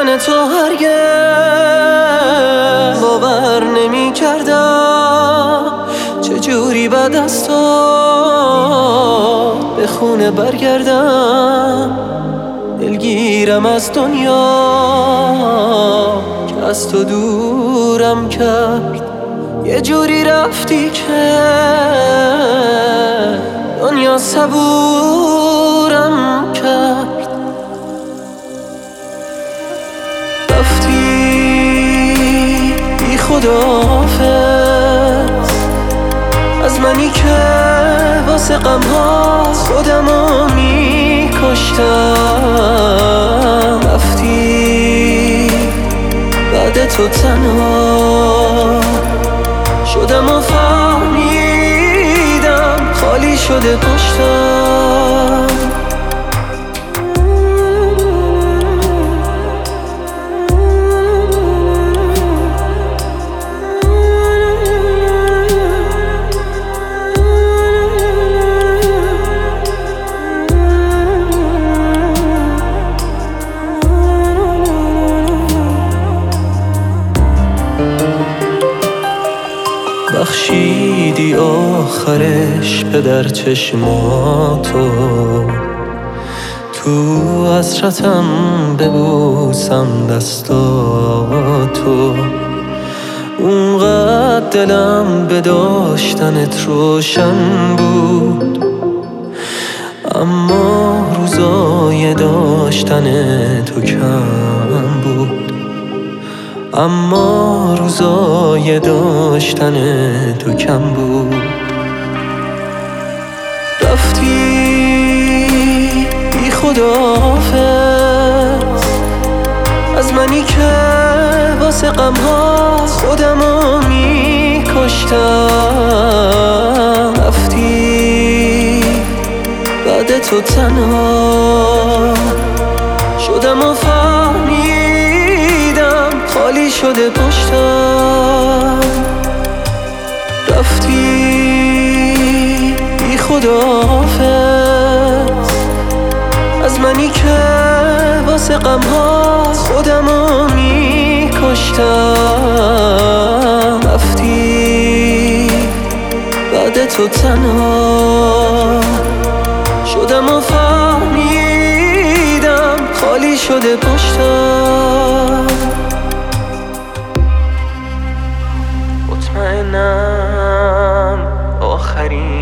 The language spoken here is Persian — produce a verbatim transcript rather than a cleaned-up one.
رفتن تو هرگز باور نمی کردم چجوری بعد از تو به خونه برگردم. دلگیرم از دنیا که از تو دورم کرد، یه جوری رفتی که دنیا صبورم کرد. رفتی بی خداحافظ از منی که واسه غم‌ها خودمو می کشتم. رفتی بعد تو تنها شدم و فهمیدم خالی شده پشتم. بخشیدی آخرش پدر چشماتو، تو حسرتم ببوسم دستاتو. اونقدر دلم به داشتنت روشن بود، اما روزای داشتن تو کم بود. اما روزای داشتن تو کم بود. رفتی بی خداحافظ از منی که واسه غم‌ها خودمو می کشتم. رفتی بعد تو تنها شدم و فهمیدم خالی شده پشتم. رفتی بی خداحافظ از منی که واسه غم‌ها خودمو می کشتم. رفتی بعد تو تنها شدم و فهمیدم خالی شده پشتم. مطمئنم آخرین